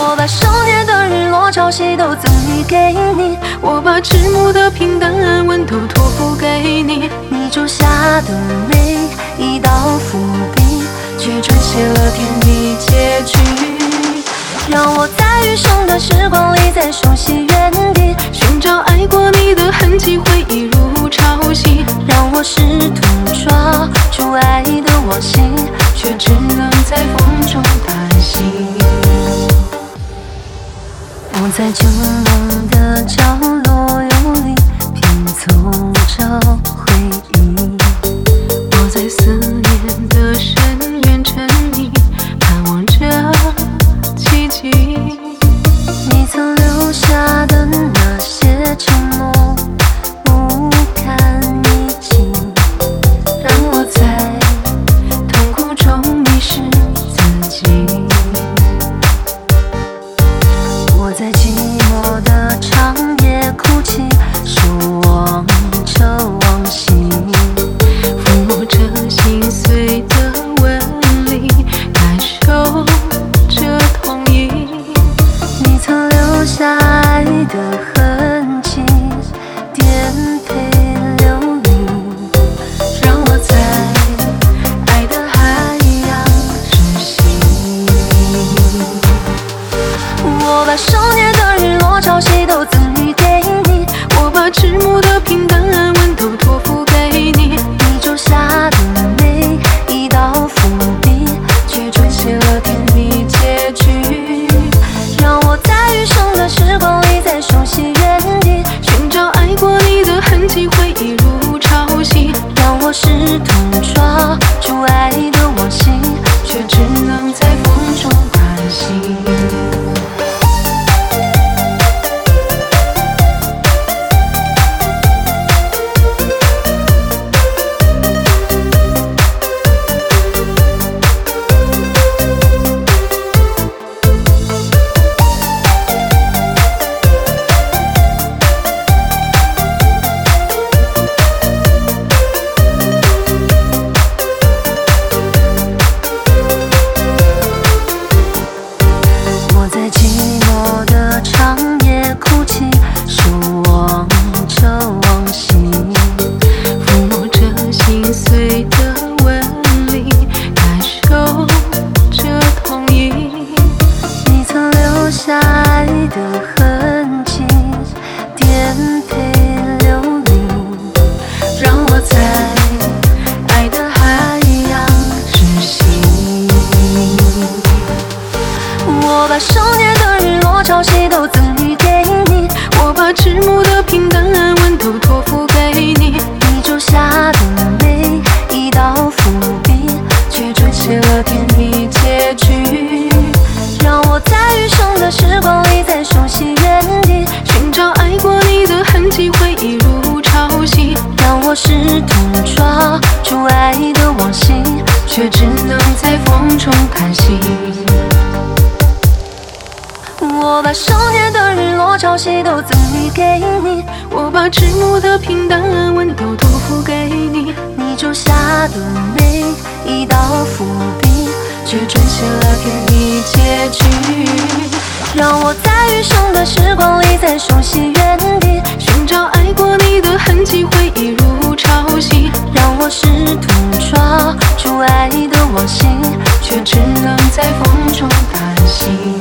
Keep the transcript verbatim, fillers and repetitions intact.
我把少年的日落朝夕都赠予给你，我把迟暮的平淡安稳都托付给你。你种下的每一道伏笔，却撰写了天地结局。让我在余生的时光里，在熟悉原地寻找爱过你的痕迹，回忆如潮汐。让我试图抓住爱的往昔，却只能在风中叹息。我在旧梦的角落游离，拼凑着回忆。我在思念的深渊沉溺，盼望着奇迹。你曾留下的那些承诺，不堪一击，让我在痛苦中迷失自己。我在寂寞的长夜哭泣，守望着往昔，抚摸着心碎的纹理，感受着痛意。你曾留下爱的痕迹，颠沛流离，让我在爱的海洋窒息。我把少年的日落朝夕都赠予给你，我把迟暮的平淡安稳都托付给你。你种下的每一道伏笔，却撰写了天地结局。让我在余生的时光里，在熟悉原地寻找爱过你的痕迹，回忆如潮汐。让我试图抓住爱的往昔，却只能在风中叹息。我在寂寞的长夜哭泣，守望着往昔，抚摸着心碎的纹理，感受着痛意。你曾留下爱的痕迹，颠沛流离，让我在爱的海洋窒息。我把少年的日落朝夕都赠予给你，我把迟暮的平淡安稳都托付给你。你种下的每一道伏笔，却撰写了天地结局。让我在余生的时光里，在熟悉原地寻找爱过你的痕迹，回忆如潮汐。让我试图抓住爱的往昔，却只能在风中叹息。我把少年的日落朝夕都赠予给你，我把迟暮的平淡安稳都托付给你。你种下的每一道伏笔，却撰写了天地结局。让我在余生的时光里，在熟悉原地寻找爱过你的痕迹，回忆如潮汐。让我试图抓住爱的往昔，却只能在风中叹息。